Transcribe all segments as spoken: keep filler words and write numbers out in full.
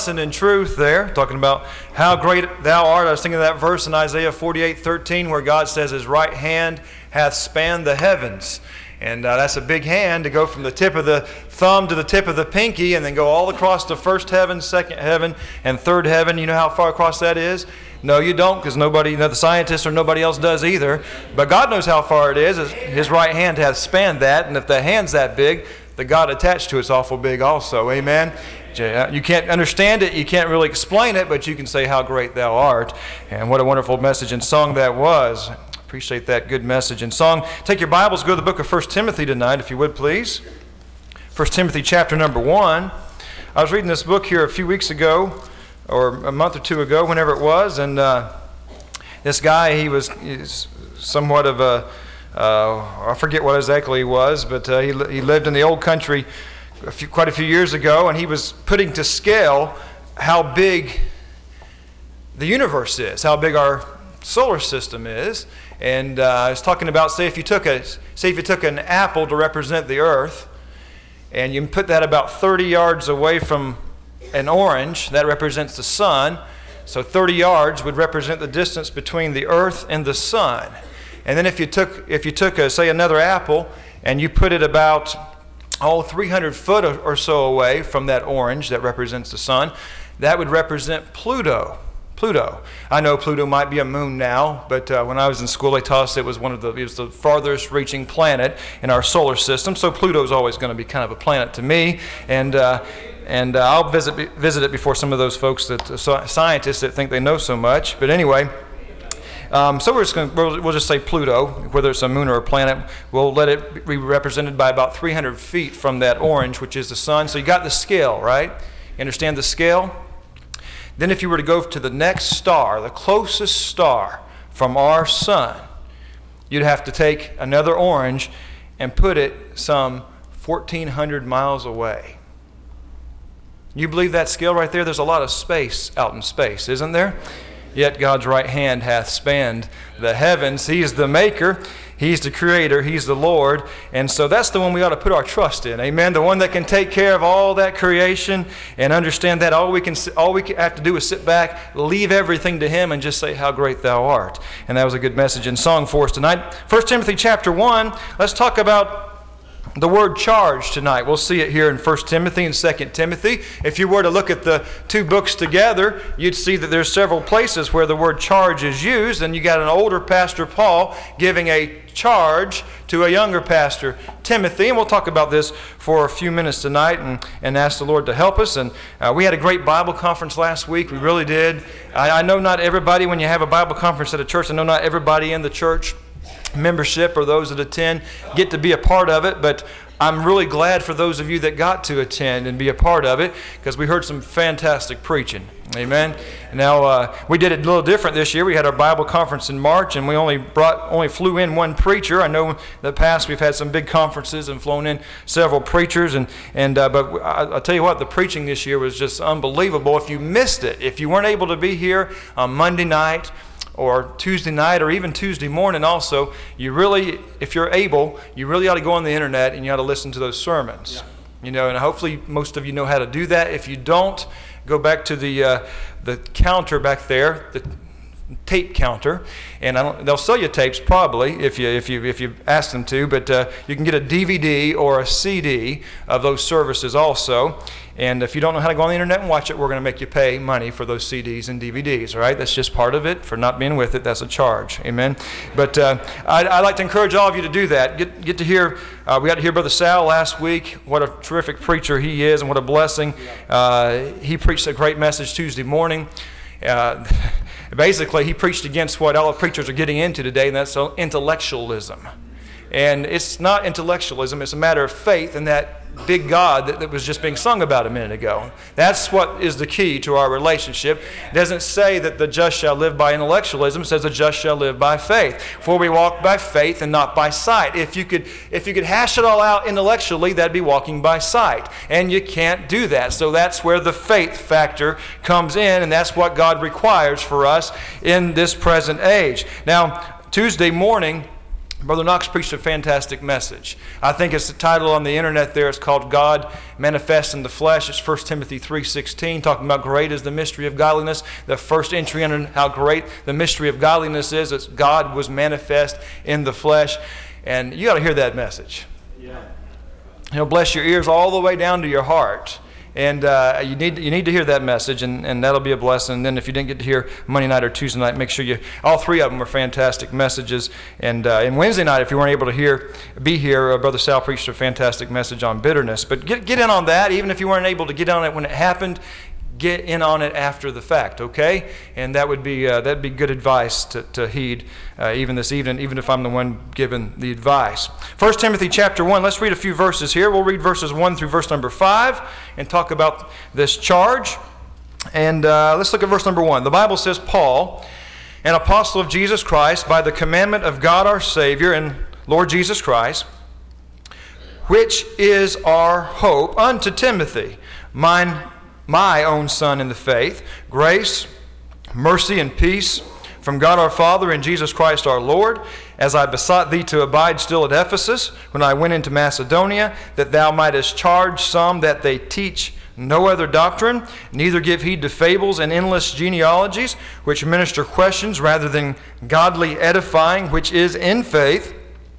blessing and truth there, talking about how great thou art. I was thinking of that verse in Isaiah forty-eight thirteen where God says his right hand hath spanned the heavens. And uh, that's a big hand to go from the tip of the thumb to the tip of the pinky and then go all across the first heaven, second heaven, and third heaven. You know how far across that is? No, you don't, because nobody, you know, the scientists or nobody else does either. But God knows how far it is. His right hand hath spanned that, and if the hand's that big, the God attached to it's awful big also. Amen? You can't understand it, you can't really explain it, but you can say how great thou art. And what a wonderful message and song that was. Appreciate that good message and song. Take your Bibles, go to the book of First Timothy tonight, if you would, please. First Timothy chapter number one. I was reading this book here a few weeks ago, or a month or two ago, whenever it was, and uh, this guy, he was somewhat of a, uh, I forget what exactly he was, but uh, he, he lived in the old country a few, quite a few years ago, and he was putting to scale how big the universe is, how big our solar system is. And uh, I was talking about, say if you took a, say if you took an apple to represent the earth, and you put that about thirty yards away from an orange, that represents the sun. So thirty yards would represent the distance between the earth and the sun. And then if you took, if you took a, say another apple, and you put it about oh three hundred foot or so away from that orange that represents the sun, that would represent Pluto. Pluto. I know Pluto might be a moon now, but uh, when I was in school, they taught us it was one of the it was the farthest reaching planet in our solar system. So Pluto is always going to be kind of a planet to me, and uh, and uh, I'll visit visit it before some of those folks that uh, scientists that think they know so much. But anyway. Um, so we're just going we'll, we'll just say Pluto, whether it's a moon or a planet. We'll let it be represented by about three hundred feet from that orange, which is the sun. So you got the scale, right? You understand the scale? Then if you were to go to the next star, the closest star from our sun, you'd have to take another orange and put it some fourteen hundred miles away. You believe that scale right there? There's a lot of space out in space, isn't there? Yet God's right hand hath spanned the heavens. He is the maker. He's the creator. He's the Lord. And so that's the one we ought to put our trust in. Amen. The one that can take care of all that creation and understand that all we can all we have to do is sit back, leave everything to him, and just say how great thou art. And that was a good message and song for us tonight. First Timothy chapter one. Let's talk about the word charge tonight. We'll see it here in First Timothy and Second Timothy. If you were to look at the two books together, you'd see that there's several places where the word charge is used, and you got an older pastor, Paul, giving a charge to a younger pastor, Timothy. And we'll talk about this for a few minutes tonight and, and ask the Lord to help us. And uh, we had a great Bible conference last week. We really did. I, I know not everybody, when you have a Bible conference at a church, I know not everybody in the church membership or those that attend get to be a part of it, but I'm really glad for those of you that got to attend and be a part of it, because we heard some fantastic preaching. Amen. Now uh, we did it a little different this year. We had our Bible conference in March, and we only brought only flew in one preacher. I know in the past we've had some big conferences and flown in several preachers, and and uh, but I, I'll tell you what, the preaching this year was just unbelievable. If you missed it, if you weren't able to be here on Monday night or Tuesday night, or even Tuesday morning also, you really, if you're able, you really ought to go on the internet and you ought to listen to those sermons. Yeah. You know, and hopefully most of you know how to do that. If you don't, go back to the uh, the counter back there, the tape counter, and I don't, they'll sell you tapes probably if you if you if you ask them to, but uh, you can get a D V D or a C D of those services also. And if you don't know how to go on the internet and watch it, we're going to make you pay money for those C Ds and D V Ds, all right? That's just part of it. For not being with it, that's a charge, amen? But uh, I'd, I'd like to encourage all of you to do that. Get get to hear, uh, we got to hear Brother Sal last week, what a terrific preacher he is and what a blessing. Uh, he preached a great message Tuesday morning. Uh, basically, he preached against what all the preachers are getting into today, and that's intellectualism. And it's not intellectualism, it's a matter of faith in that big God that, that was just being sung about a minute ago. That's what is the key to our relationship. It doesn't say that the just shall live by intellectualism. It says the just shall live by faith. For we walk by faith and not by sight. If you could if you could hash it all out intellectually, that'd be walking by sight. And you can't do that. So that's where the faith factor comes in, and that's what God requires for us in this present age. Now, Tuesday morning, Brother Knox preached a fantastic message. I think it's the title on the internet there. It's called God Manifest in the Flesh. It's First Timothy three sixteen, talking about great is the mystery of godliness. The first entry into how great the mystery of godliness is, is God was manifest in the flesh. And you got to hear that message. Yeah. He'll bless your ears all the way down to your heart. And uh, you need you need to hear that message, and, and that'll be a blessing. And then if you didn't get to hear Monday night or Tuesday night, make sure you, all three of them were fantastic messages. And uh, and Wednesday night, if you weren't able to hear, be here, uh, Brother Sal preached a fantastic message on bitterness. But get get in on that, even if you weren't able to get on it when it happened. Get in on it after the fact, okay? And that would be uh, that'd be good advice to, to heed uh, even this evening, even if I'm the one giving the advice. First Timothy chapter one, let's read a few verses here. We'll read verses one through verse number five and talk about this charge. And uh, let's look at verse number one. The Bible says, Paul, an apostle of Jesus Christ, by the commandment of God our Savior and Lord Jesus Christ, which is our hope, unto Timothy, mine my own son in the faith, grace, mercy, and peace from God our Father and Jesus Christ our Lord, as I besought thee to abide still at Ephesus, when I went into Macedonia, that thou mightest charge some that they teach no other doctrine, neither give heed to fables and endless genealogies, which minister questions rather than godly edifying, which is in faith,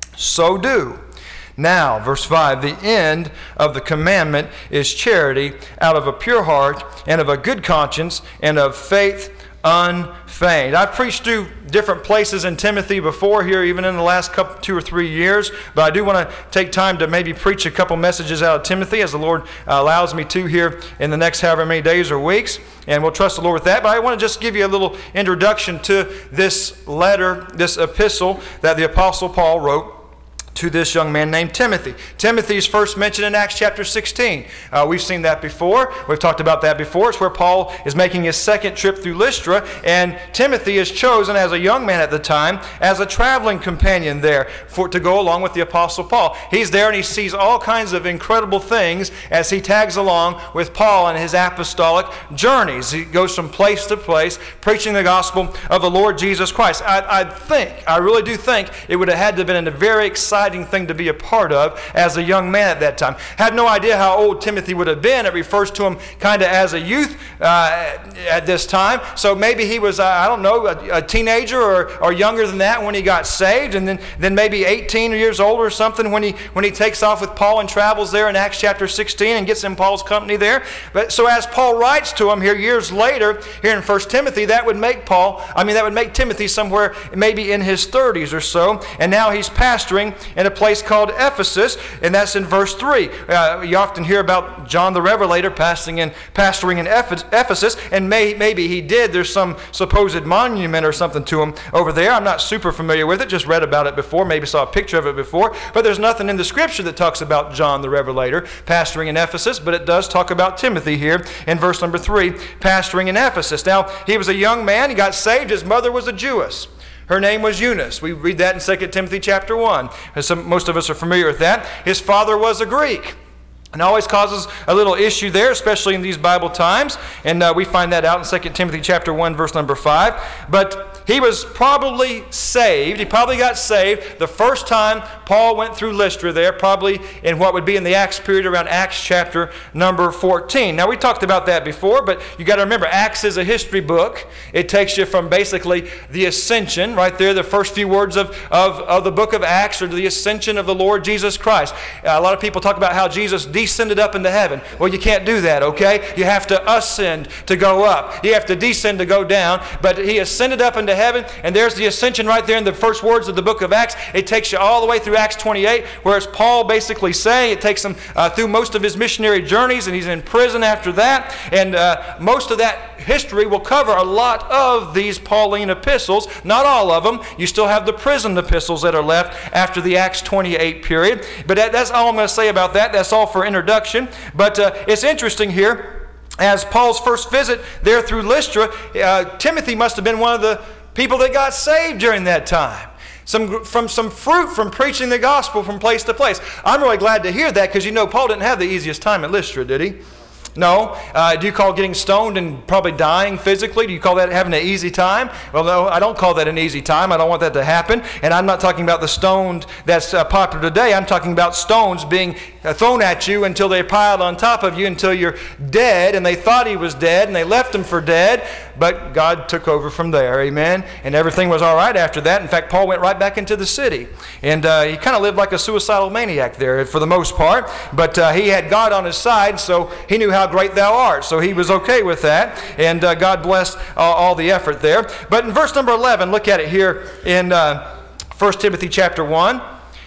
so do. Now, verse five, the end of the commandment is charity out of a pure heart and of a good conscience and of faith unfeigned. I've preached through different places in Timothy before here, even in the last couple, two or three years, but I do want to take time to maybe preach a couple messages out of Timothy as the Lord uh, allows me to here in the next however many days or weeks, and we'll trust the Lord with that. But I want to just give you a little introduction to this letter, this epistle that the Apostle Paul wrote to this young man named Timothy. Timothy is first mentioned in Acts chapter sixteen. Uh, we've seen that before. We've talked about that before. It's where Paul is making his second trip through Lystra, and Timothy is chosen as a young man at the time as a traveling companion there for to go along with the Apostle Paul. He's there and he sees all kinds of incredible things as he tags along with Paul on his apostolic journeys. He goes from place to place preaching the gospel of the Lord Jesus Christ. I, I think, I really do think it would have had to have been a very exciting thing to be a part of as a young man at that time. Had no idea how old Timothy would have been. It refers to him kind of as a youth uh, at this time. So maybe he was, uh, I don't know, a, a teenager or, or younger than that when he got saved, and then, then maybe eighteen years old or something when he when he takes off with Paul and travels there in Acts chapter sixteen and gets in Paul's company there. But so as Paul writes to him here years later, here in First Timothy, that would make Paul, I mean that would make Timothy somewhere maybe in his thirties or so, and now he's pastoring in a place called Ephesus, and that's in verse three. Uh, you often hear about John the Revelator pastoring in, pastoring in Ephesus, and may, maybe he did. There's some supposed monument or something to him over there. I'm not super familiar with it, just read about it before, maybe saw a picture of it before, but there's nothing in the scripture that talks about John the Revelator pastoring in Ephesus, but it does talk about Timothy here in verse number three, pastoring in Ephesus. Now, he was a young man. He got saved. His mother was a Jewess. Her name was Eunice. We read that in Second Timothy chapter one. Some, most of us are familiar with that. His father was a Greek. And always causes a little issue there, especially in these Bible times. And uh, we find that out in Second Timothy chapter one, verse number five. But he was probably saved. He probably got saved the first time Paul went through Lystra there, probably in what would be in the Acts period around Acts chapter number fourteen. Now, we talked about that before, but you got to remember, Acts is a history book. It takes you from basically the ascension, right there, the first few words of, of, of the book of Acts, or the ascension of the Lord Jesus Christ. Uh, a lot of people talk about how Jesus descended up into heaven. Well, you can't do that, okay? You have to ascend to go up. You have to descend to go down. But he ascended up into heaven, and there's the ascension right there in the first words of the book of Acts. It takes you all the way through Acts twenty-eight, where it's Paul basically saying, it takes him uh, through most of his missionary journeys, and he's in prison after that. And uh, most of that history will cover a lot of these Pauline epistles. Not all of them. You still have the prison epistles that are left after the Acts twenty-eight period. But that, that's all I'm going to say about that. That's all for introduction. But uh, it's interesting here, as Paul's first visit there through Lystra, uh, Timothy must have been one of the people that got saved during that time. Some, from some fruit from preaching the gospel from place to place. I'm really glad to hear that, because you know Paul didn't have the easiest time at Lystra, did he? No. Uh, do you call getting stoned and probably dying physically? Do you call that having an easy time? Well, no, I don't call that an easy time. I don't want that to happen. And I'm not talking about the stoned that's uh, popular today. I'm talking about stones being uh, thrown at you until they piled on top of you until you're dead. And they thought he was dead and they left him for dead. But God took over from there. Amen. And everything was all right after that. In fact, Paul went right back into the city. And uh, he kind of lived like a suicidal maniac there for the most part. But uh, he had God on his side, so he knew how great thou art. So he was okay with that. And uh, God blessed uh, all the effort there. But in verse number eleven, look at it here in uh, First Timothy chapter one.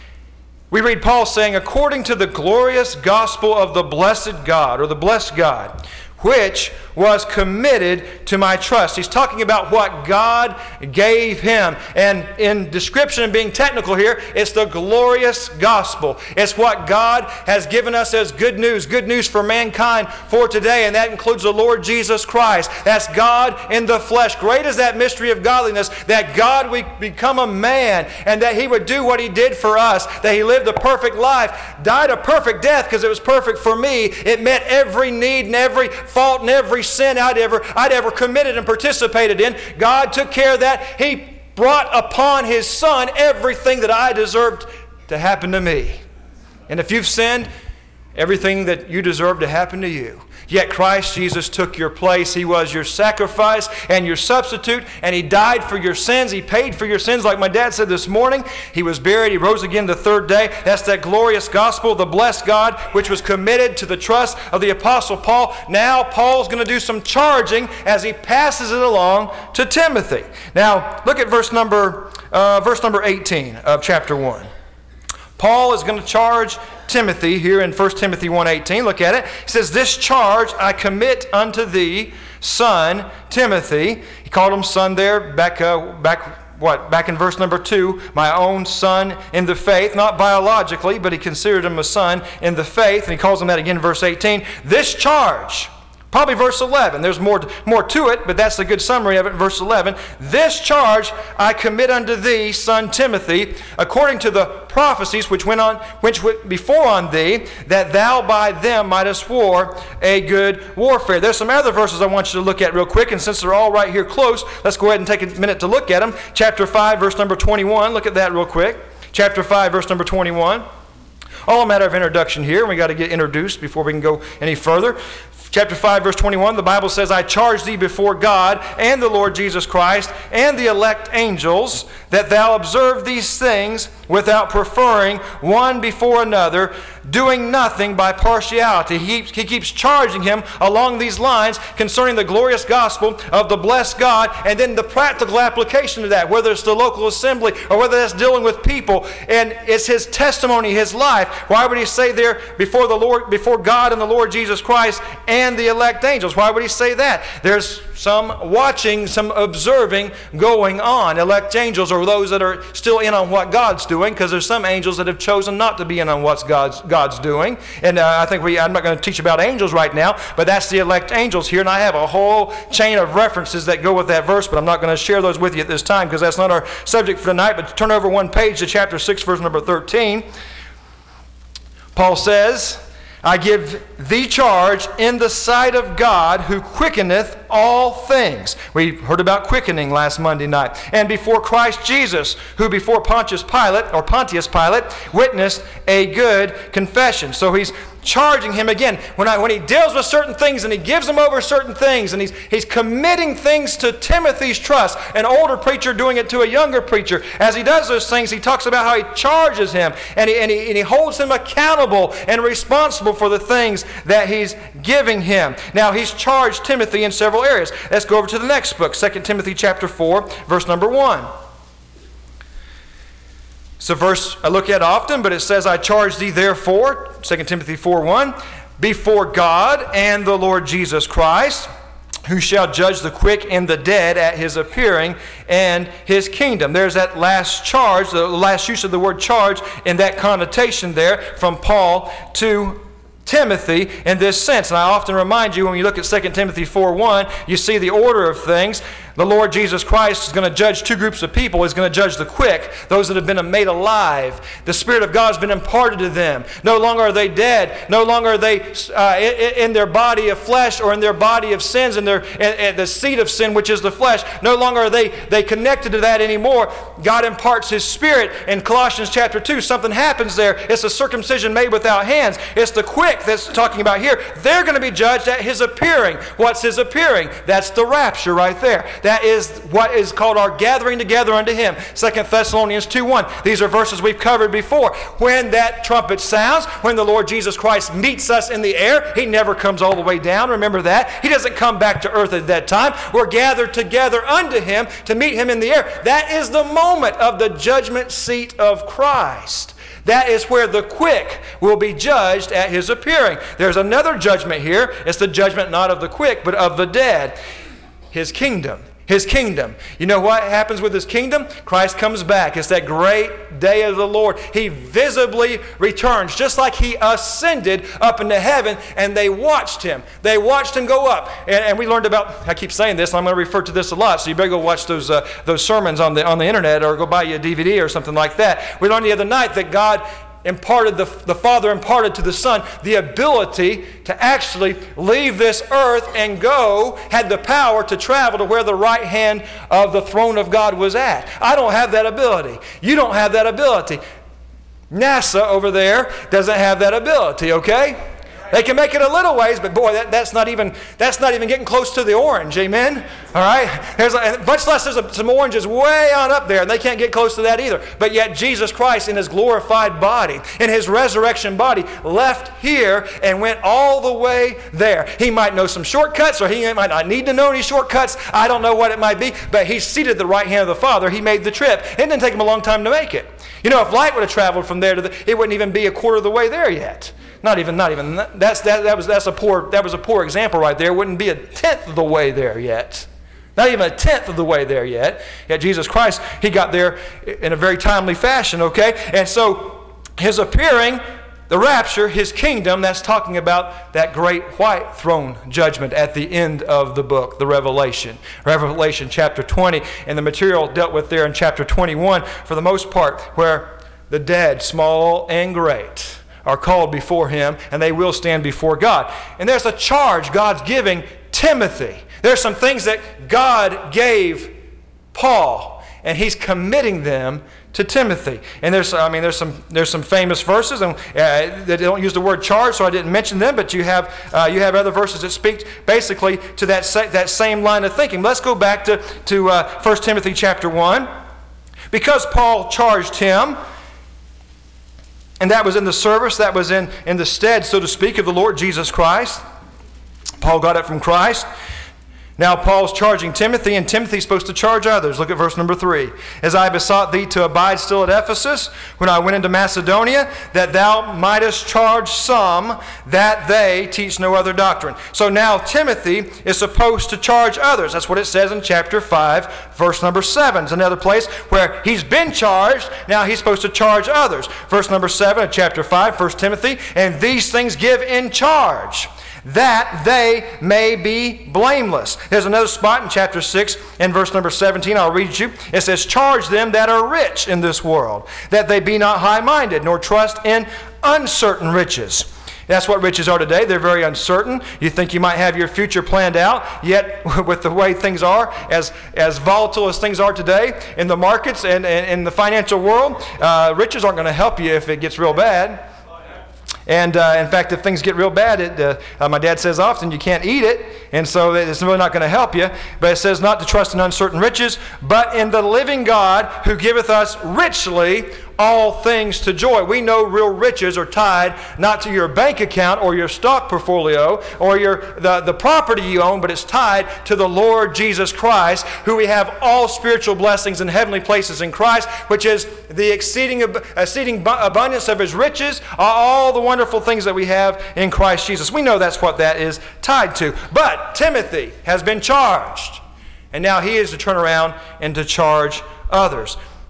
We read Paul saying, according to the glorious gospel of the blessed God, or the blessed God, which was committed to my trust. He's talking about what God gave him. And in description and being technical here, it's the glorious gospel. It's what God has given us as good news, good news for mankind for today, and that includes the Lord Jesus Christ. That's God in the flesh. Great is that mystery of godliness, that God would become a man, and that he would do what he did for us, that he lived a perfect life, died a perfect death because it was perfect for me. It met every need and every fault and every sin I'd ever, I'd ever committed and participated in. God took care of that. He brought upon his Son everything that I deserved to happen to me. And if you've sinned, everything that you deserve to happen to you. Yet Christ Jesus took your place. He was your sacrifice and your substitute, and he died for your sins. He paid for your sins, like my dad said this morning. He was buried. He rose again the third day. That's that glorious gospel, the blessed God, which was committed to the trust of the Apostle Paul. Now Paul's going to do some charging as he passes it along to Timothy. Now look at verse number uh, verse number eighteen of chapter one. Paul is going to charge Timothy here in First Timothy one eighteen. Look at it. He says, this charge I commit unto thee, son Timothy. He called him son there back, uh, back what? Back in verse number two, my own son in the faith, not biologically, but he considered him a son in the faith. And he calls him that again in verse eighteen. This charge, probably verse eleven. There's more, more to it, but that's a good summary of it. Verse eleven. This charge I commit unto thee, son Timothy, according to the prophecies which went on, which went before on thee, that thou by them mightest war a good warfare. There's some other verses I want you to look at real quick, and since they're all right here close, let's go ahead and take a minute to look at them. Chapter five, verse number twenty-one. Look at that real quick. Chapter five, verse number twenty-one. All a matter of introduction here. We got to get introduced before we can go any further. Chapter five, verse twenty-one, the Bible says, I charge thee before God and the Lord Jesus Christ and the elect angels that thou observe these things without preferring one before another, doing nothing by partiality. He, he keeps charging him along these lines concerning the glorious gospel of the blessed God, and then the practical application of that, whether it's the local assembly or whether that's dealing with people. And it's his testimony, his life. Why would he say there before the Lord, before God and the Lord Jesus Christ and the elect angels? Why would he say that? There's some watching, some observing going on. Elect angels are those that are still in on what God's doing, because there's some angels that have chosen not to be in on what God's, God's doing. And uh, I think we, I'm not going to teach about angels right now, but that's the elect angels here. And I have a whole chain of references that go with that verse, but I'm not going to share those with you at this time because that's not our subject for tonight. But turn over one page to chapter six, verse number thirteen. Paul says, I give thee charge in the sight of God who quickeneth all things. We heard about quickening last Monday night. And before Christ Jesus, who before Pontius Pilate, or Pontius Pilate, witnessed a good confession. So he's charging him again. When, I, when he deals with certain things and he gives him over certain things and he's, he's committing things to Timothy's trust, an older preacher doing it to a younger preacher. As he does those things, he talks about how he charges him and he, and he, and he holds him accountable and responsible for the things that he's giving him. Now, he's charged Timothy in several areas. Let's go over to the next book, Second Timothy chapter four, verse number one. It's a verse I look at often, but it says, I charge thee therefore, Second Timothy four one, before God and the Lord Jesus Christ, who shall judge the quick and the dead at his appearing and his kingdom. There's that last charge, the last use of the word charge in that connotation there from Paul to Timothy in this sense. And I often remind you when you look at Second Timothy four one, you see the order of things. The Lord Jesus Christ is going to judge two groups of people. He's going to judge the quick, those that have been made alive. The Spirit of God has been imparted to them. No longer are they dead. No longer are they uh, in their body of flesh or in their body of sins, in their in, in the seed of sin, which is the flesh. No longer are they, they connected to that anymore. God imparts His Spirit. In Colossians chapter two, something happens there. It's a circumcision made without hands. It's the quick that's talking about here. They're going to be judged at His appearing. What's His appearing? That's the rapture right there. That is what is called our gathering together unto Him. Second Thessalonians two one. These are verses we've covered before. When that trumpet sounds, when the Lord Jesus Christ meets us in the air, He never comes all the way down. Remember that. He doesn't come back to earth at that time. We're gathered together unto Him to meet Him in the air. That is the moment of the judgment seat of Christ. That is where the quick will be judged at His appearing. There's another judgment here. It's the judgment not of the quick, but of the dead. His kingdom. His kingdom. You know what happens with His kingdom? Christ comes back. It's that great day of the Lord. He visibly returns, just like He ascended up into heaven, and they watched Him. They watched Him go up. And, and we learned about, I keep saying this, and I'm going to refer to this a lot, so you better go watch those uh, those sermons on the, on the internet or go buy you a D V D or something like that. We learned the other night that God imparted, the, the Father imparted to the Son the ability to actually leave this earth and go, had the power to travel to where the right hand of the throne of God was at. I don't have that ability. You don't have that ability. NASA over there doesn't have that ability, okay? They can make it a little ways, but boy, that, that's not even that's not even getting close to the orange, amen? All right? There's a, much less there's a, some oranges way on up there, and they can't get close to that either. But yet Jesus Christ in His glorified body, in His resurrection body, left here and went all the way there. He might know some shortcuts, or He might not need to know any shortcuts. I don't know what it might be, but He's seated at the right hand of the Father. He made the trip. It didn't take Him a long time to make it. You know, if light would have traveled from there to the, it wouldn't even be a quarter of the way there yet. Not even, not even. That's that. That was that's a poor. That was a poor example right there. It wouldn't be a tenth of the way there yet. Not even a tenth of the way there yet. Yet Jesus Christ, He got there in a very timely fashion. Okay, and so His appearing, the rapture, His kingdom. That's talking about that great white throne judgment at the end of the book, the Revelation. Revelation chapter twenty, and the material dealt with there in chapter twenty-one for the most part, where the dead, small and great, are called before Him, and they will stand before God. And there's a charge God's giving Timothy. There's some things that God gave Paul, and He's committing them to Timothy. And there's, I mean, there's some there's some famous verses, and uh, they don't use the word charge, so I didn't mention them. But you have uh, you have other verses that speak basically to that sa- that same line of thinking. Let's go back to to uh, First Timothy chapter one, because Paul charged him. And that was in the service, that was in, in the stead, so to speak, of the Lord Jesus Christ. Paul got it from Christ. Now Paul's charging Timothy, and Timothy's supposed to charge others. Look at verse number three. As I besought thee to abide still at Ephesus, when I went into Macedonia, that thou mightest charge some, that they teach no other doctrine. So now Timothy is supposed to charge others. That's what it says in chapter five, verse number seven. It's another place where he's been charged, now he's supposed to charge others. Verse number seven of chapter five, First Timothy, and these things give in charge, that they may be blameless. There's another spot in chapter six and verse number seventeen. I'll read you. It says, charge them that are rich in this world, that they be not high-minded, nor trust in uncertain riches. That's what riches are today. They're very uncertain. You think you might have your future planned out, yet with the way things are, as, as volatile as things are today in the markets and, and in the financial world, uh, riches aren't going to help you if it gets real bad. And uh, in fact, if things get real bad, it, uh, uh, my dad says often, you can't eat it, and so it's really not going to help you. But it says not to trust in uncertain riches, but in the living God who giveth us richly all things to joy. We know real riches are tied not to your bank account or your stock portfolio or your the, the property you own, but it's tied to the Lord Jesus Christ, who we have all spiritual blessings in heavenly places in Christ, which is the exceeding, exceeding abundance of His riches, all the wonderful things that we have in Christ Jesus. We know that's what that is tied to. But Timothy has been charged, and now he is to turn around and to charge others.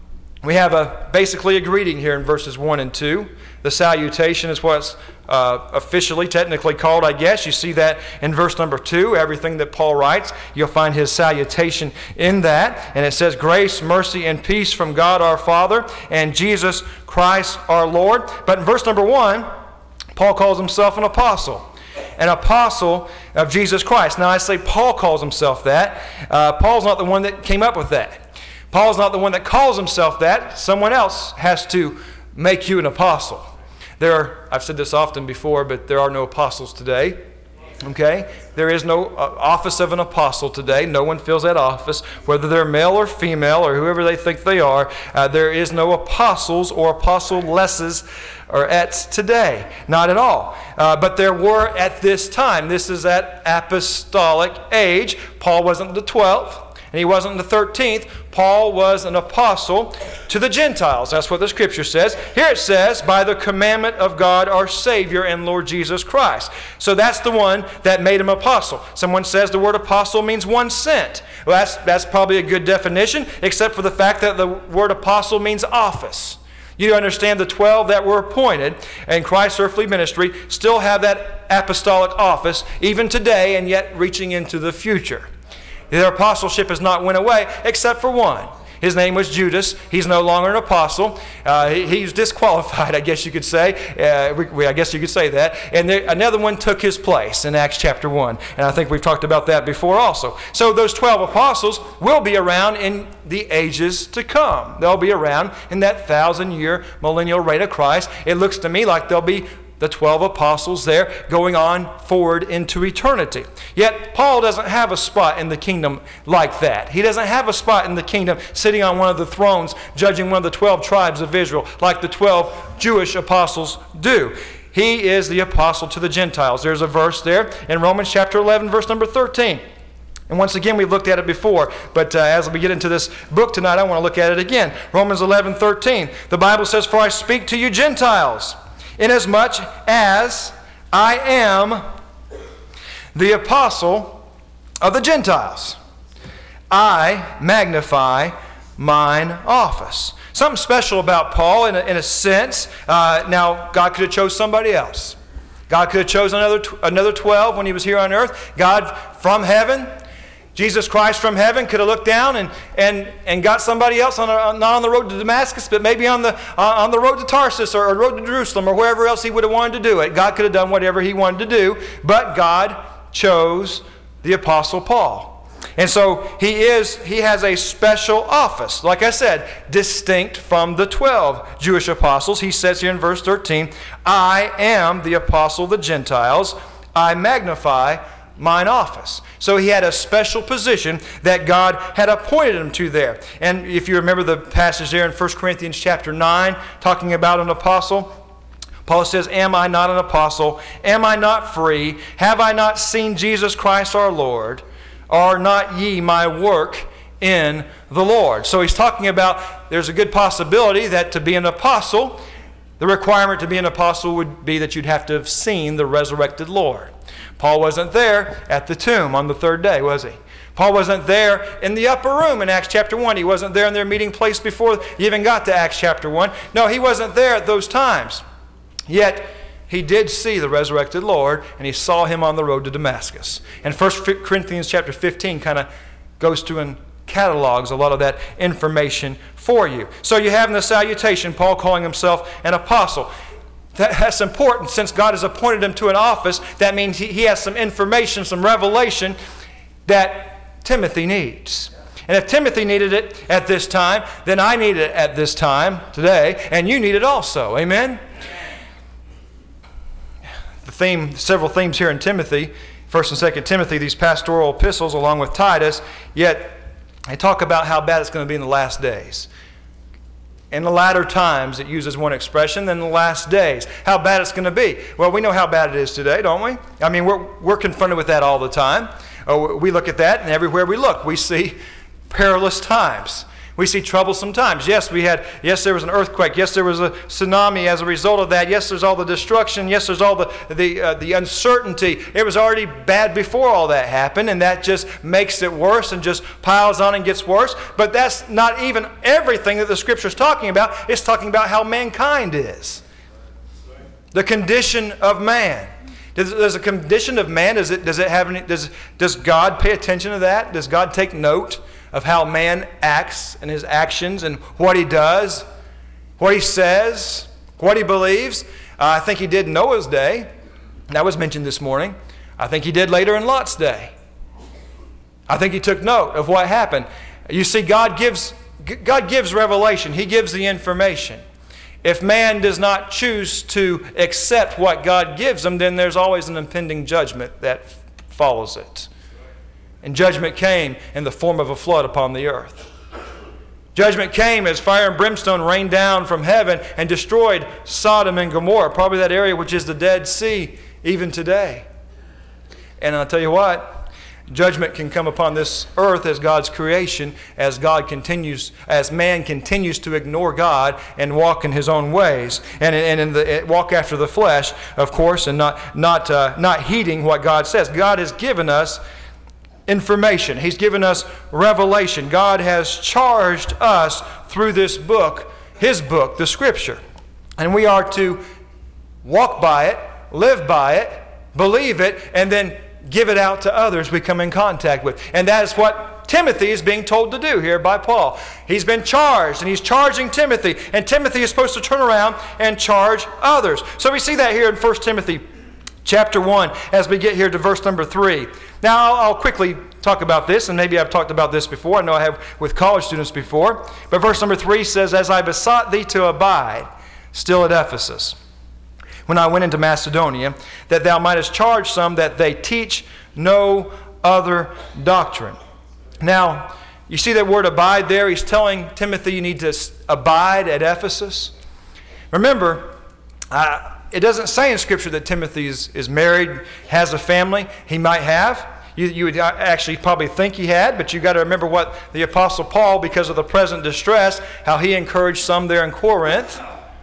we have a basically a greeting here in verses one and two. The salutation is what's uh, officially, technically called, I guess. You see that in verse number two. Everything that Paul writes, you'll find his salutation in that. And it says, grace, mercy, and peace from God our Father and Jesus Christ our Lord. But in verse number one, Paul calls himself an apostle. An apostle of Jesus Christ. Now I say Paul calls himself that. Uh, Paul's not the one that came up with that. Paul's not the one that calls himself that. Someone else has to make you an apostle. There are, I've said this often before, but there are no apostles today. Okay? There is no uh, office of an apostle today. No one fills that office, whether they're male or female or whoever they think they are. Uh, there is no apostles or apostlesses or ets today. Not at all. Uh, but there were at this time. This is that apostolic age. Paul wasn't the twelfth. And he wasn't the thirteenth. Paul was an apostle to the Gentiles. That's what the Scripture says. Here it says, by the commandment of God our Savior and Lord Jesus Christ. So that's the one that made him apostle. Someone says the word apostle means one sent. Well, that's, that's probably a good definition, except for the fact that the word apostle means office. You understand the twelve that were appointed in Christ's earthly ministry still have that apostolic office even today and yet reaching into the future. Their apostleship has not went away except for one. His name was Judas. He's no longer an apostle. Uh, he, he's disqualified, I guess you could say. Uh, we, we, I guess you could say that. And there, another one took his place in Acts chapter one. And I think we've talked about that before also. So those twelve apostles will be around in the ages to come. They'll be around in that thousand-year millennial reign of Christ. It looks to me like they'll be the twelve apostles there going on forward into eternity. Yet Paul doesn't have a spot in the kingdom like that. He doesn't have a spot in the kingdom sitting on one of the thrones judging one of the twelve tribes of Israel like the twelve Jewish apostles do. He is the apostle to the Gentiles. There's a verse there in Romans chapter eleven, verse number thirteen. And once again, we've looked at it before, but uh, as we get into this book tonight, I want to look at it again. Romans eleven, thirteen. The Bible says, for I speak to you Gentiles, inasmuch as I am the apostle of the Gentiles. I magnify mine office. Something special about Paul in a, in a sense. Uh, now, God could have chose somebody else. God could have chosen another, another twelve when he was here on earth. God from heaven, Jesus Christ from heaven could have looked down and, and, and got somebody else, on a, not on the road to Damascus, but maybe on the, uh, on the road to Tarsus or, or road to Jerusalem or wherever else he would have wanted to do it. God could have done whatever he wanted to do, but God chose the Apostle Paul. And so he is, he has a special office, like I said, distinct from the twelve Jewish apostles. He says here in verse thirteen, I am the apostle of the Gentiles. I magnify mine office. So he had a special position that God had appointed him to there. And if you remember the passage there in First Corinthians chapter nine, talking about an apostle, Paul says, am I not an apostle? Am I not free? Have I not seen Jesus Christ our Lord? Are not ye my work in the Lord? So he's talking about there's a good possibility that to be an apostle, the requirement to be an apostle would be that you'd have to have seen the resurrected Lord. Paul wasn't there at the tomb on the third day, was he? Paul wasn't there in the upper room in Acts chapter one. He wasn't there in their meeting place before you even got to Acts chapter one. No, he wasn't there at those times. Yet, he did see the resurrected Lord, and he saw him on the road to Damascus. And First Corinthians chapter fifteen kind of goes to and catalogs a lot of that information for you. So you have in the salutation, Paul calling himself an apostle. That, that's important since God has appointed him to an office. That means he, he has some information, some revelation that Timothy needs. And if Timothy needed it at this time, then I need it at this time today, and you need it also. Amen? The theme, several themes here in Timothy, First and Second Timothy, these pastoral epistles along with Titus, yet they talk about how bad it's going to be in the last days. In the latter times, it uses one expression, then the last days. How bad it's going to be. Well, we know how bad it is today, don't we? I mean, we're, we're confronted with that all the time. Oh, we look at that, and everywhere we look, we see perilous times. We see troublesome times. Yes, we had, yes, there was an earthquake. Yes, there was a tsunami as a result of that. Yes, there's all the destruction. Yes, there's all the the uh, the uncertainty. It was already bad before all that happened, and that just makes it worse and just piles on and gets worse. But that's not even everything that the Scripture is talking about. It's talking about how mankind is. The condition of man. Does, does the condition of man, does it, does it have any, does, does God pay attention to that? Does God take note of how man acts and his actions and what he does, what he says, what he believes? Uh, I think he did in Noah's day. That was mentioned this morning. I think he did later in Lot's day. I think he took note of what happened. You see, God gives, God gives revelation. He gives the information. If man does not choose to accept what God gives them, then there's always an impending judgment that follows it. And judgment came in the form of a flood upon the earth. Judgment came as fire and brimstone rained down from heaven and destroyed Sodom and Gomorrah, probably that area which is the Dead Sea even today. And I'll tell you what, judgment can come upon this earth as God's creation, as God continues, as man continues to ignore God and walk in his own ways, and and in the walk after the flesh, of course, and not not uh, not heeding what God says. God has given us information. He's given us revelation. God has charged us through this book, His book, the Scripture, and we are to walk by it, live by it, believe it, and then give it out to others we come in contact with. And that is what Timothy is being told to do here by Paul. He's been charged, and he's charging Timothy. And Timothy is supposed to turn around and charge others. So we see that here in First Timothy chapter one as we get here to verse number three. Now, I'll, I'll quickly talk about this, and maybe I've talked about this before. I know I have with college students before. But verse number three says, "As I besought thee to abide still at Ephesus, when I went into Macedonia, that thou mightest charge some that they teach no other doctrine." Now, you see that word abide there? He's telling Timothy you need to abide at Ephesus. Remember, uh, it doesn't say in Scripture that Timothy is, is married, has a family. He might have. You, you would actually probably think he had, but you've got to remember what the Apostle Paul, because of the present distress, how he encouraged some there in Corinth.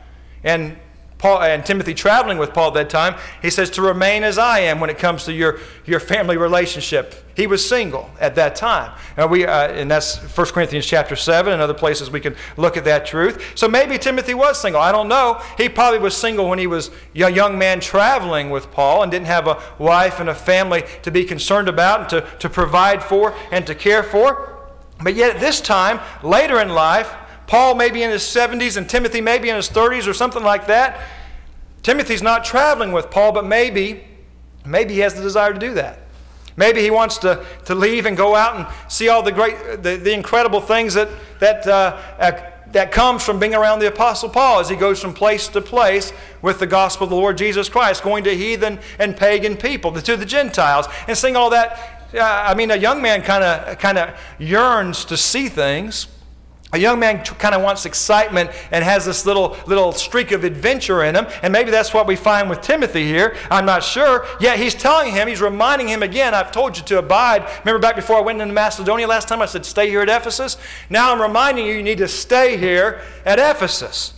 And Paul and Timothy traveling with Paul at that time, he says to remain as I am when it comes to your, your family relationship. He was single at that time. And, we, uh, and that's First Corinthians chapter seven and other places we can look at that truth. So maybe Timothy was single. I don't know. He probably was single when he was a young man traveling with Paul and didn't have a wife and a family to be concerned about and to, to provide for and to care for. But yet at this time, later in life, Paul may be in his seventies and Timothy may be in his thirties or something like that. Timothy's not traveling with Paul, but maybe, maybe he has the desire to do that. Maybe he wants to, to leave and go out and see all the great, the, the incredible things that that uh, uh, that comes from being around the Apostle Paul as he goes from place to place with the gospel of the Lord Jesus Christ, going to heathen and pagan people, to the Gentiles, and seeing all that. Uh, I mean, a young man kind of kind of yearns to see things. A young man kind of wants excitement and has this little little streak of adventure in him. And maybe that's what we find with Timothy here. I'm not sure. Yet he's telling him, he's reminding him again, I've told you to abide. Remember back before I went into Macedonia last time, I said stay here at Ephesus? Now I'm reminding you, you need to stay here at Ephesus.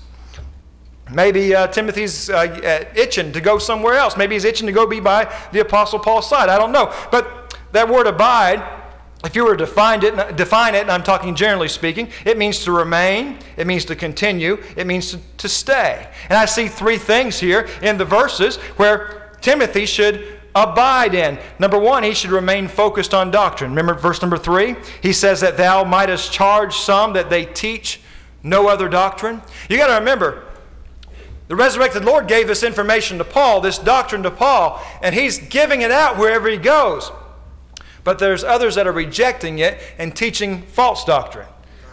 Maybe uh, Timothy's uh, itching to go somewhere else. Maybe he's itching to go be by the Apostle Paul's side. I don't know. But that word abide, if you were to define it, define it, and I'm talking generally speaking, it means to remain, it means to continue, it means to, to stay. And I see three things here in the verses where Timothy should abide in. Number one, he should remain focused on doctrine. Remember verse number three? He says that thou mightest charge some that they teach no other doctrine. You got to remember, the resurrected Lord gave this information to Paul, this doctrine to Paul, and he's giving it out wherever he goes. But there's others that are rejecting it and teaching false doctrine.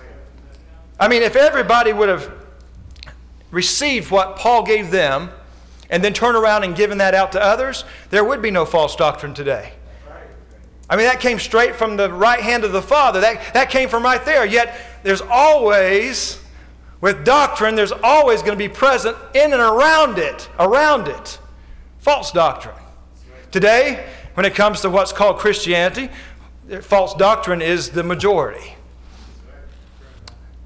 I mean, if everybody would have received what Paul gave them and then turned around and given that out to others, there would be no false doctrine today. I mean, that came straight from the right hand of the Father. That, that came from right there. Yet there's always, with doctrine, there's always going to be present in and around it, around it, false doctrine. Today, when it comes to what's called Christianity, false doctrine is the majority.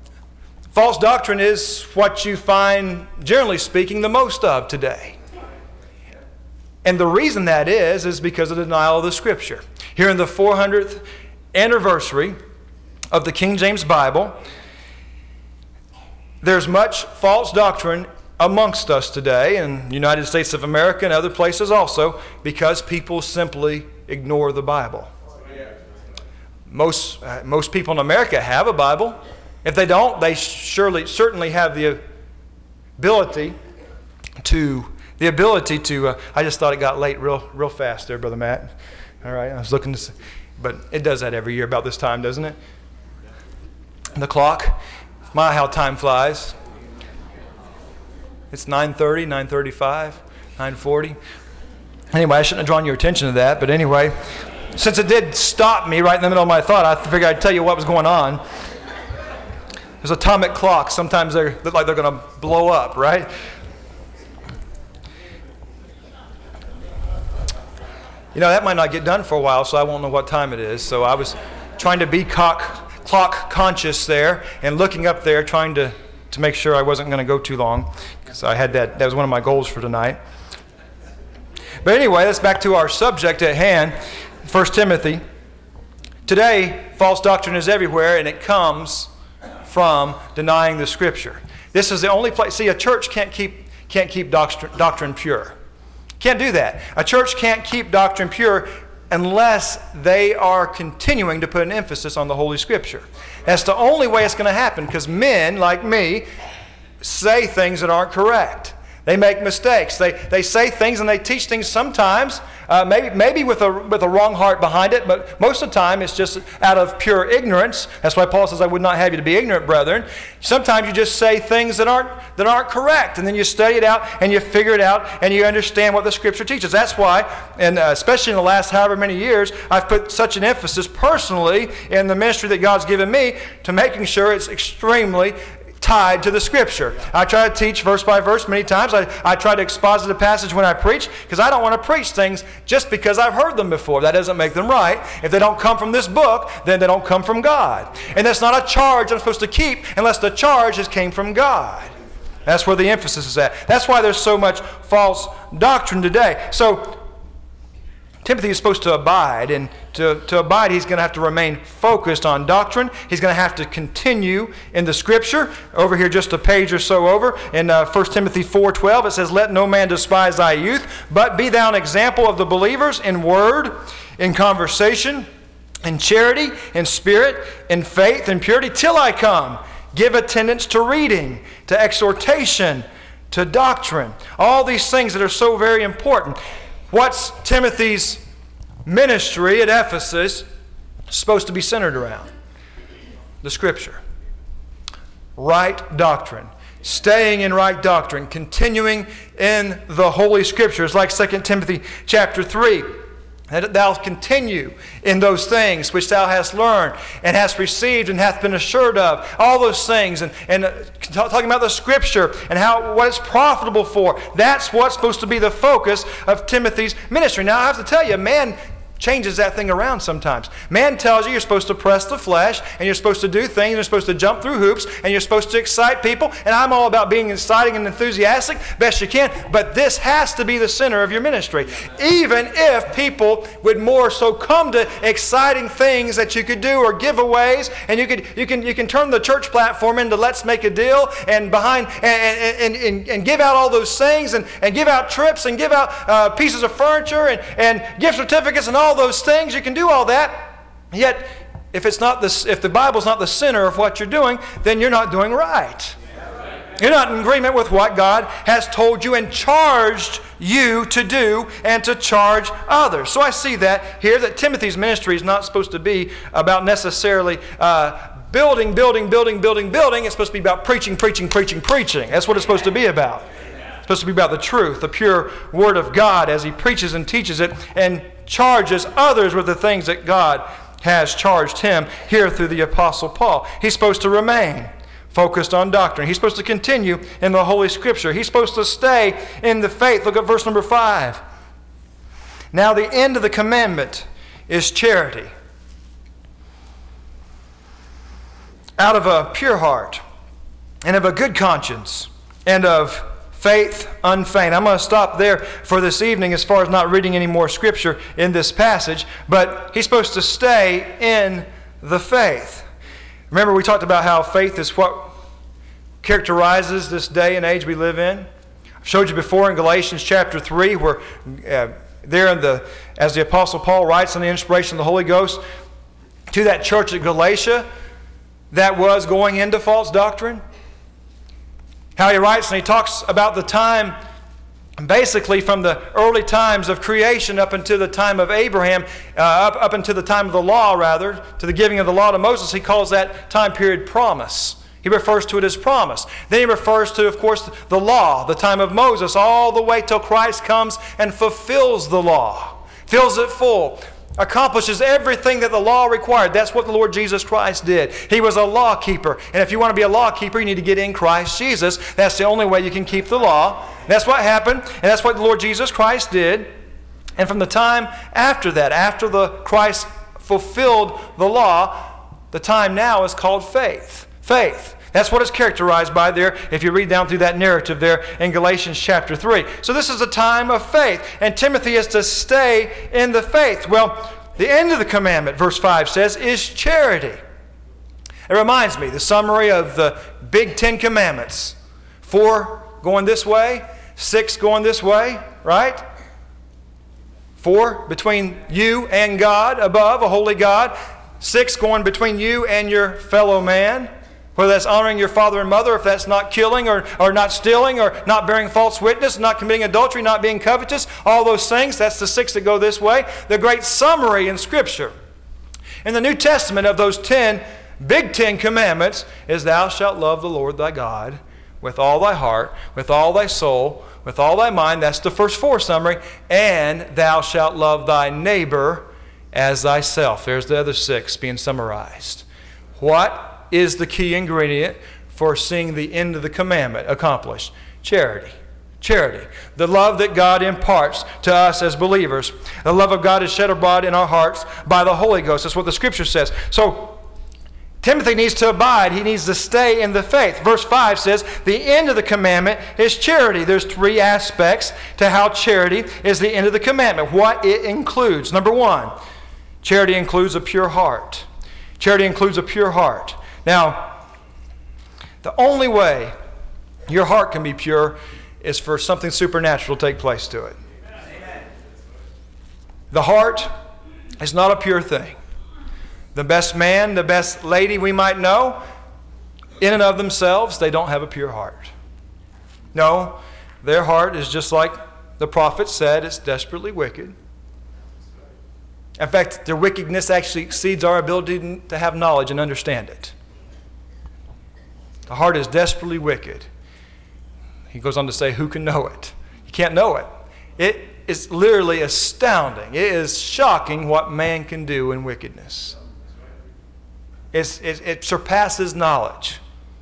False doctrine is what you find, generally speaking, the most of today. And the reason that is, is because of the denial of the Scripture. Here in the four hundredth anniversary of the King James Bible, there's much false doctrine amongst us today in the United States of America and other places also, because people simply ignore the Bible. Most, uh, most people in America have a Bible. If they don't, they surely, certainly have the ability to, the ability to, uh, I just thought it got late real, real fast there, Brother Matt. All right, I was looking to see, but it does that every year about this time, doesn't it? The clock, my, how time flies. It's nine thirty, nine thirty-five, nine forty. Anyway, I shouldn't have drawn your attention to that, but anyway, since it did stop me right in the middle of my thought, I figured I'd tell you what was going on. There's atomic clocks. Sometimes they look like they're going to blow up, right? You know, that might not get done for a while, so I won't know what time it is. So I was trying to be cock, clock conscious there and looking up there, trying to, to make sure I wasn't going to go too long, because I had that. That was one of my goals for tonight. But anyway, let's back to our subject at hand, First Timothy. Today, false doctrine is everywhere, and it comes from denying the Scripture. This is the only place. See, a church can't keep can't keep doctrine, doctrine pure. Can't do that. A church can't keep doctrine pure unless they are continuing to put an emphasis on the Holy Scripture. That's the only way it's going to happen, because men like me say things that aren't correct. They make mistakes. They they say things and they teach things sometimes, uh, maybe maybe with a with a wrong heart behind it, but most of the time it's just out of pure ignorance. That's why Paul says, "I would not have you to be ignorant, brethren." Sometimes you just say things that aren't that aren't correct, and then you study it out and you figure it out and you understand what the Scripture teaches. That's why, and uh, especially in the last however many years, I've put such an emphasis personally in the ministry that God's given me to making sure it's extremely tied to the Scripture. I try to teach verse by verse many times. I, I try to exposit the passage when I preach, because I don't want to preach things just because I've heard them before. That doesn't make them right. If they don't come from this book, then they don't come from God. And that's not a charge I'm supposed to keep unless the charge has came from God. That's where the emphasis is at. That's why there's so much false doctrine today. So Timothy is supposed to abide, and to, to abide, he's going to have to remain focused on doctrine. He's going to have to continue in the Scripture. Over here, just a page or so over, in uh, First Timothy four twelve, it says, "Let no man despise thy youth, but be thou an example of the believers in word, in conversation, in charity, in spirit, in faith, in purity, till I come. Give attendance to reading, to exhortation, to doctrine." All these things that are so very important. What's Timothy's ministry at Ephesus supposed to be centered around? The Scripture. Right doctrine. Staying in right doctrine. Continuing in the Holy Scriptures, like Second Timothy chapter three. That thou continue in those things which thou hast learned and hast received and hath been assured of. All those things, and, and uh, talking about the Scripture and how what it's profitable for. That's what's supposed to be the focus of Timothy's ministry. Now I have to tell you, man changes that thing around sometimes. Man tells you you're supposed to press the flesh, and you're supposed to do things, and you're supposed to jump through hoops, and you're supposed to excite people, and I'm all about being exciting and enthusiastic best you can, but this has to be the center of your ministry. Even if people would more so come to exciting things that you could do, or giveaways, and you could you can you can turn the church platform into let's make a deal, and behind and and, and, and give out all those things, and, and give out trips, and give out uh, pieces of furniture, and, and gift certificates, and all those things. You can do all that, yet if it's not this, if the Bible's not the center of what you're doing, then you're not doing right. You're not in agreement with what God has told you and charged you to do and to charge others. So I see that here, that Timothy's ministry is not supposed to be about necessarily uh, building, building, building, building, building. It's supposed to be about preaching, preaching, preaching, preaching. That's what it's supposed to be about. It's supposed to be about the truth, the pure Word of God as he preaches and teaches it and charges others with the things that God has charged him here through the Apostle Paul. He's supposed to remain focused on doctrine. He's supposed to continue in the Holy Scripture. He's supposed to stay in the faith. Look at verse number five. "Now the end of the commandment is charity. Out of a pure heart and of a good conscience, and of faith unfeigned. I'm going to stop there for this evening as far as not reading any more scripture in this passage, but he's supposed to stay in the faith. Remember, we talked about how faith is what characterizes this day and age we live in. I've showed you before in Galatians chapter three, where uh, there in the, as the Apostle Paul writes on the inspiration of the Holy Ghost to that church at Galatia that was going into false doctrine. How he writes and he talks about the time, basically from the early times of creation up until the time of Abraham, uh, up, up until the time of the law, rather, to the giving of the law to Moses. He calls that time period promise. He refers to it as promise. Then he refers to, of course, the law, the time of Moses, all the way till Christ comes and fulfills the law, fills it full, accomplishes everything that the law required. That's what the Lord Jesus Christ did. He was a law keeper. And if you want to be a law keeper, you need to get in Christ Jesus. That's the only way you can keep the law. And that's what happened. And that's what the Lord Jesus Christ did. And from the time after that, after the Christ fulfilled the law, the time now is called faith. Faith. That's what it's characterized by there if you read down through that narrative there in Galatians chapter three. So this is a time of faith, and Timothy is to stay in the faith. Well, the end of the commandment, verse five says, is charity. It reminds me, the summary of the big Ten Commandments. Four going this way, six going this way, right? Four between you and God above, a holy God. Six going between you and your fellow man. Whether that's honoring your father and mother, if that's not killing or, or not stealing or not bearing false witness, not committing adultery, not being covetous, all those things, that's the six that go this way. The great summary in Scripture in the New Testament of those ten, big Ten Commandments is thou shalt love the Lord thy God with all thy heart, with all thy soul, with all thy mind. That's the first four summary. And thou shalt love thy neighbor as thyself. There's the other six being summarized. What is the key ingredient for seeing the end of the commandment accomplished? Charity. Charity. The love that God imparts to us as believers. The love of God is shed abroad in our hearts by the Holy Ghost. That's what the Scripture says. So Timothy needs to abide. He needs to stay in the faith. Verse five says, the end of the commandment is charity. There's three aspects to how charity is the end of the commandment. What it includes. Number one, charity includes a pure heart. Charity includes a pure heart. Now, the only way your heart can be pure is for something supernatural to take place to it. Amen. The heart is not a pure thing. The best man, the best lady we might know, in and of themselves, they don't have a pure heart. No, their heart is just like the prophet said, it's desperately wicked. In fact, their wickedness actually exceeds our ability to have knowledge and understand it. The heart is desperately wicked. He goes on to say, who can know it? You can't know it. It is literally astounding. It is shocking what man can do in wickedness. It's, it, it surpasses knowledge.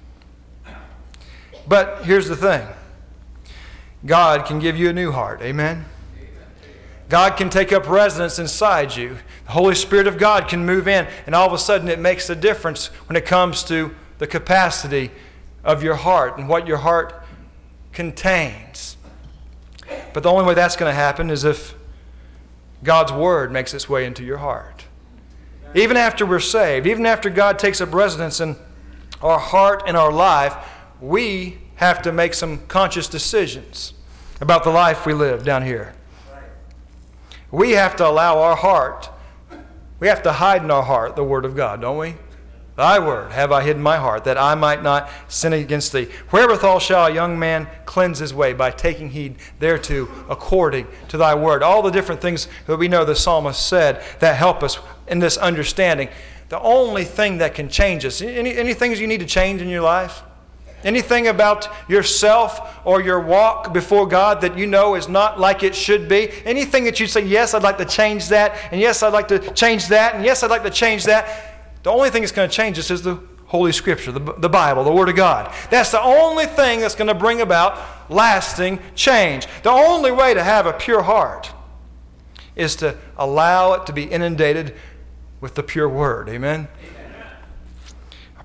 But here's the thing. God can give you a new heart. Amen? God can take up residence inside you. The Holy Spirit of God can move in, and all of a sudden it makes a difference when it comes to the capacity of your heart and what your heart contains. But the only way that's going to happen is if God's Word makes its way into your heart. Even after we're saved, even after God takes up residence in our heart and our life, we have to make some conscious decisions about the life we live down here. We have to allow our heart, we have to hide in our heart the Word of God, don't we? Thy word have I hid in my heart, that I might not sin against thee. Wherewithal shall a young man cleanse his way? By taking heed thereto according to thy word. All the different things that we know the psalmist said that help us in this understanding. The only thing that can change us, any, any things you need to change in your life? Anything about yourself or your walk before God that you know is not like it should be? Anything that you say, yes, I'd like to change that, and yes, I'd like to change that, and yes, I'd like to change that. The only thing that's going to change us is the Holy Scripture, the, the Bible, the Word of God. That's the only thing that's going to bring about lasting change. The only way to have a pure heart is to allow it to be inundated with the pure Word. Amen? Amen. A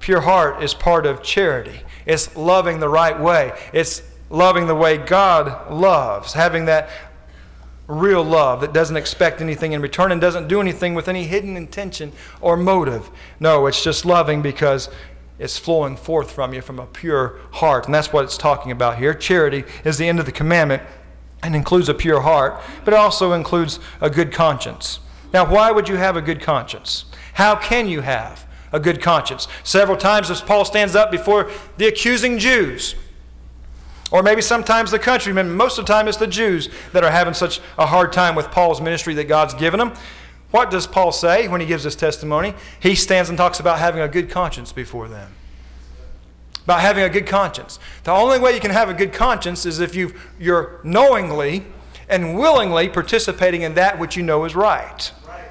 pure heart is part of charity. It's loving the right way. It's loving the way God loves, having that real love that doesn't expect anything in return and doesn't do anything with any hidden intention or motive. No, it's just loving because it's flowing forth from you from a pure heart. And that's what it's talking about here. Charity is the end of the commandment and includes a pure heart, but it also includes a good conscience. Now, why would you have a good conscience? How can you have a good conscience? Several times as Paul stands up before the accusing Jews, or maybe sometimes the countrymen, most of the time it's the Jews that are having such a hard time with Paul's ministry that God's given them. What does Paul say when he gives his testimony? He stands and talks about having a good conscience before them. About having a good conscience. The only way you can have a good conscience is if you've, you're knowingly and willingly participating in that which you know is right.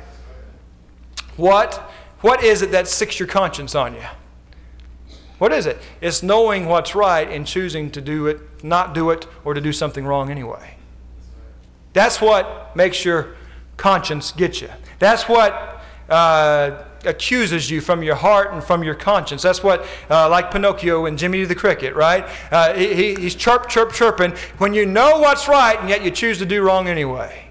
What, what is it that sticks your conscience on you? What is it? It's knowing what's right and choosing to do it, not do it, or to do something wrong anyway. That's what makes your conscience get you. That's what uh, accuses you from your heart and from your conscience. That's what, uh, like Pinocchio and Jimmy the Cricket, right? Uh, he, he's chirp, chirp, chirping when you know what's right and yet you choose to do wrong anyway.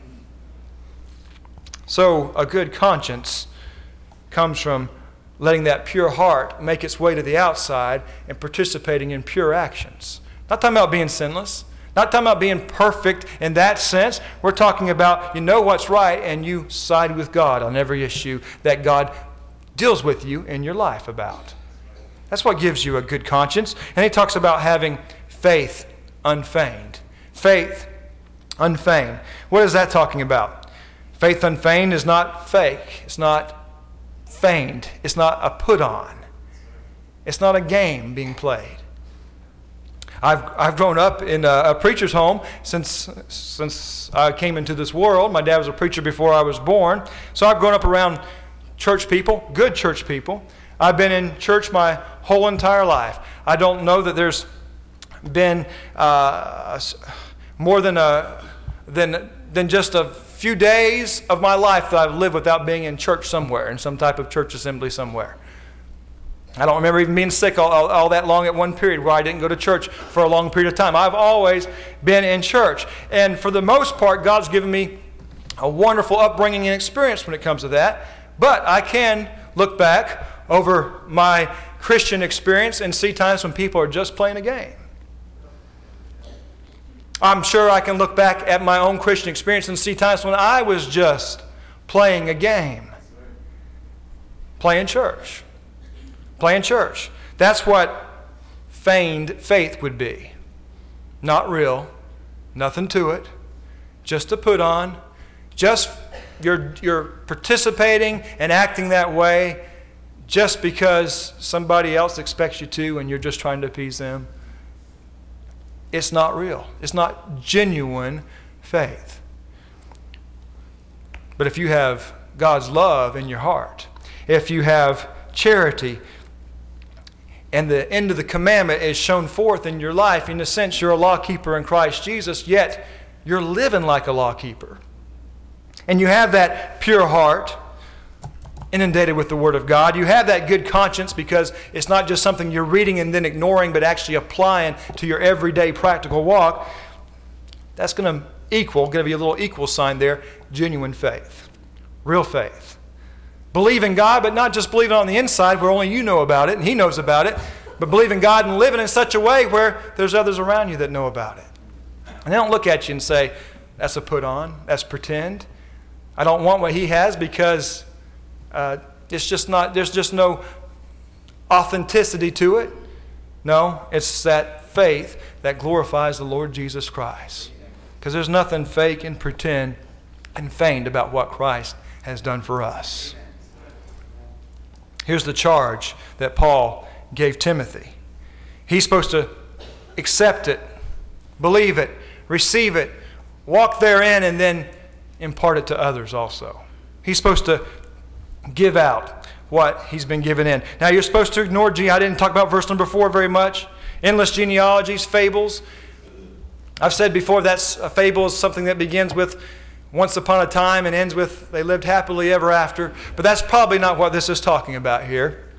So a good conscience comes from letting that pure heart make its way to the outside and participating in pure actions. Not talking about being sinless. Not talking about being perfect in that sense. We're talking about you know what's right and you side with God on every issue that God deals with you in your life about. That's what gives you a good conscience. And he talks about having faith unfeigned. Faith unfeigned. What is that talking about? Faith unfeigned is not fake. It's not feigned. It's not a put on. It's not a game being played. I've I've grown up in a, a preacher's home since since I came into this world. My dad was a preacher before I was born. So I've grown up around church people, good church people. I've been in church my whole entire life. I don't know that there's been uh, more than a than than just a few days of my life that I've lived without being in church somewhere, in some type of church assembly somewhere. I don't remember even being sick all, all, all that long at one period where I didn't go to church for a long period of time. I've always been in church. And for the most part, God's given me a wonderful upbringing and experience when it comes to that. But I can look back over my Christian experience and see times when people are just playing a game. I'm sure I can look back at my own Christian experience and see times when I was just playing a game. Playing church. Playing church. That's what feigned faith would be. Not real. Nothing to it. Just a put on. Just you're, you're participating and acting that way just because somebody else expects you to and you're just trying to appease them. It's not real. It's not genuine faith. But if you have God's love in your heart, if you have charity, and the end of the commandment is shown forth in your life, in a sense you're a lawkeeper in Christ Jesus, yet you're living like a lawkeeper. And you have that pure heart, inundated with the Word of God. You have that good conscience because it's not just something you're reading and then ignoring, but actually applying to your everyday practical walk. That's going to equal, going to be a little equal sign there, genuine faith, real faith. Believe in God, but not just believing on the inside where only you know about it and He knows about it, but believe in God and living in such a way where there's others around you that know about it. And they don't look at you and say, that's a put on, that's pretend. I don't want what he has because uh, it's just not, there's just no authenticity to it. No, it's that faith that glorifies the Lord Jesus Christ. Because there's nothing fake and pretend and feigned about what Christ has done for us. Here's the charge that Paul gave Timothy. He's supposed to accept it, believe it, receive it, walk therein, and then impart it to others also. He's supposed to give out what he's been given in. Now you're supposed to ignore, gee, I didn't talk about verse number four very much. Endless genealogies, fables. I've said before that's a fable is something that begins with once upon a time and ends with they lived happily ever after. But that's probably not what this is talking about here.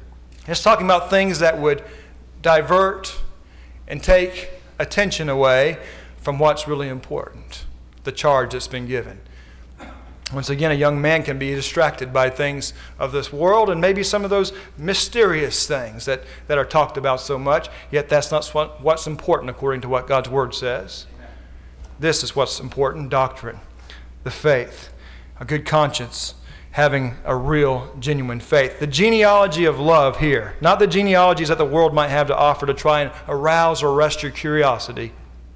It's talking about things that would divert and take attention away from what's really important, the charge that's been given. Once again, a young man can be distracted by things of this world and maybe some of those mysterious things that, that are talked about so much, yet that's not what, what's important according to what God's Word says. This is what's important: doctrine, the faith, a good conscience, having a real, genuine faith. The genealogy of love here, not the genealogies that the world might have to offer to try and arouse or arrest your curiosity,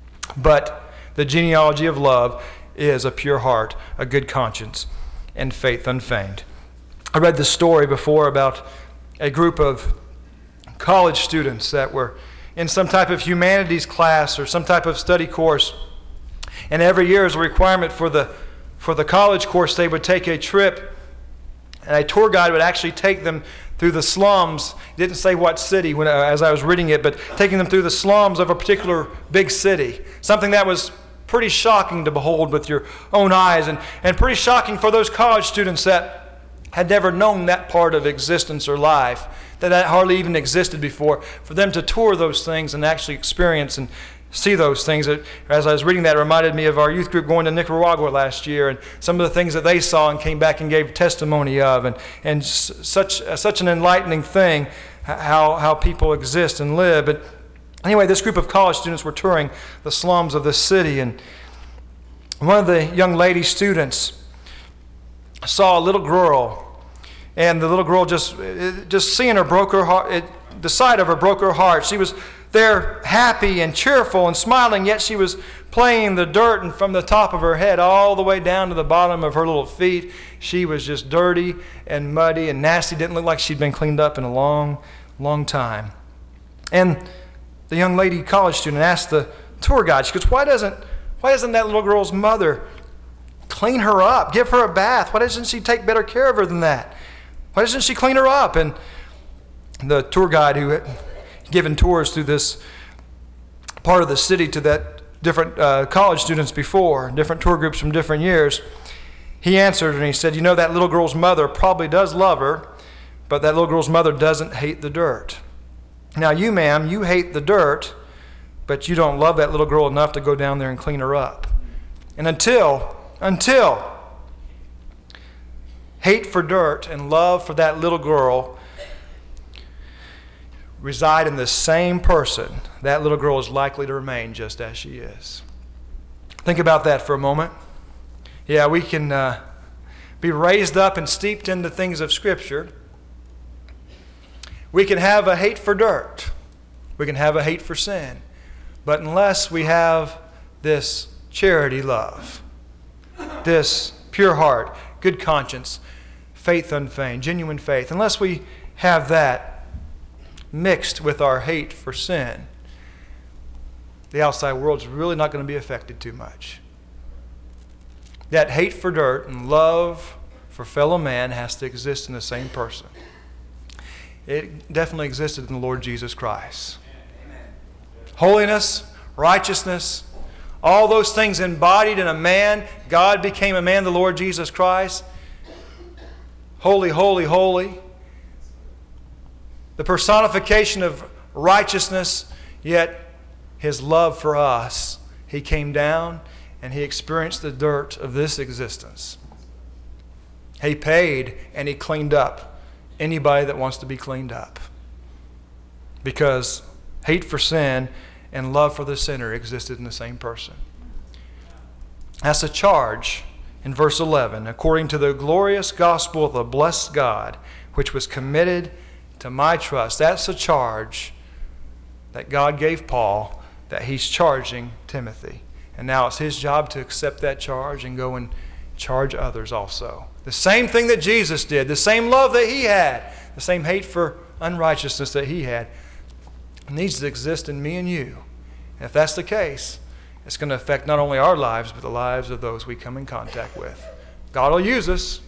but the genealogy of love is a pure heart, a good conscience, and faith unfeigned. I read this story before about a group of college students that were in some type of humanities class or some type of study course. And every year as a requirement for the for the college course, they would take a trip, and a tour guide would actually take them through the slums. It didn't say what city when, uh, as I was reading it, but taking them through the slums of a particular big city. Something that was pretty shocking to behold with your own eyes, and, and pretty shocking for those college students that had never known that part of existence or life, that that hardly even existed before, for them to tour those things and actually experience and see those things. As I was reading that, it reminded me of our youth group going to Nicaragua last year and some of the things that they saw and came back and gave testimony of, and, and such, such an enlightening thing, how, how people exist and live. But anyway, this group of college students were touring the slums of this city, and one of the young lady students saw a little girl, and the little girl just just seeing her broke her heart. It, the sight of her broke her heart. She was there happy and cheerful and smiling, yet she was playing in the dirt, and from the top of her head all the way down to the bottom of her little feet, she was just dirty and muddy and nasty. Didn't look like she'd been cleaned up in a long, long time. And the young lady college student asked the tour guide, she goes, why doesn't why doesn't that little girl's mother clean her up, give her a bath? Why doesn't she take better care of her than that? Why doesn't she clean her up? And the tour guide who had given tours through this part of the city to that different uh, college students before, different tour groups from different years, he answered and he said, you know, that little girl's mother probably does love her, but that little girl's mother doesn't hate the dirt. Now you, ma'am, you hate the dirt, but you don't love that little girl enough to go down there and clean her up. And until, until hate for dirt and love for that little girl reside in the same person, that little girl is likely to remain just as she is. Think about that for a moment. Yeah, we can uh, be raised up and steeped into things of Scripture. We can have a hate for dirt. We can have a hate for sin. But unless we have this charity love, this pure heart, good conscience, faith unfeigned, genuine faith, unless we have that mixed with our hate for sin, the outside world's really not going to be affected too much. That hate for dirt and love for fellow man has to exist in the same person. It definitely existed in the Lord Jesus Christ. Amen. Holiness, righteousness, all those things embodied in a man. God became a man, the Lord Jesus Christ. Holy, holy, holy. The personification of righteousness, yet His love for us. He came down and He experienced the dirt of this existence. He paid and He cleaned up anybody that wants to be cleaned up. Because hate for sin and love for the sinner existed in the same person. That's a charge in verse eleven. According to the glorious gospel of the blessed God, which was committed to my trust. That's a charge that God gave Paul, that He's charging Timothy. And now it's his job to accept that charge and go and charge others also. The same thing that Jesus did, the same love that He had, the same hate for unrighteousness that He had, needs to exist in me and you. And if that's the case, it's going to affect not only our lives, but the lives of those we come in contact with. God will use us.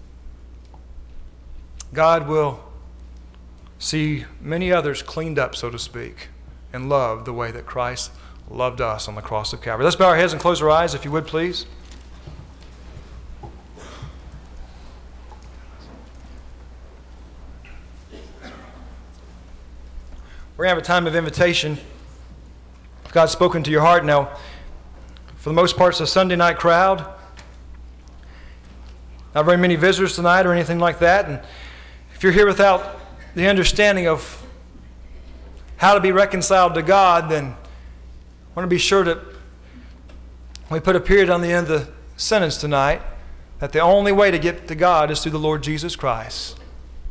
God will see many others cleaned up, so to speak, and loved the way that Christ loved us on the cross of Calvary. Let's bow our heads and close our eyes, if you would, please. We're going to have a time of invitation. If God's spoken to your heart now, for the most part, it's a Sunday night crowd. Not very many visitors tonight or anything like that. And if you're here without the understanding of how to be reconciled to God, then I want to be sure that we put a period on the end of the sentence tonight, that the only way to get to God is through the Lord Jesus Christ.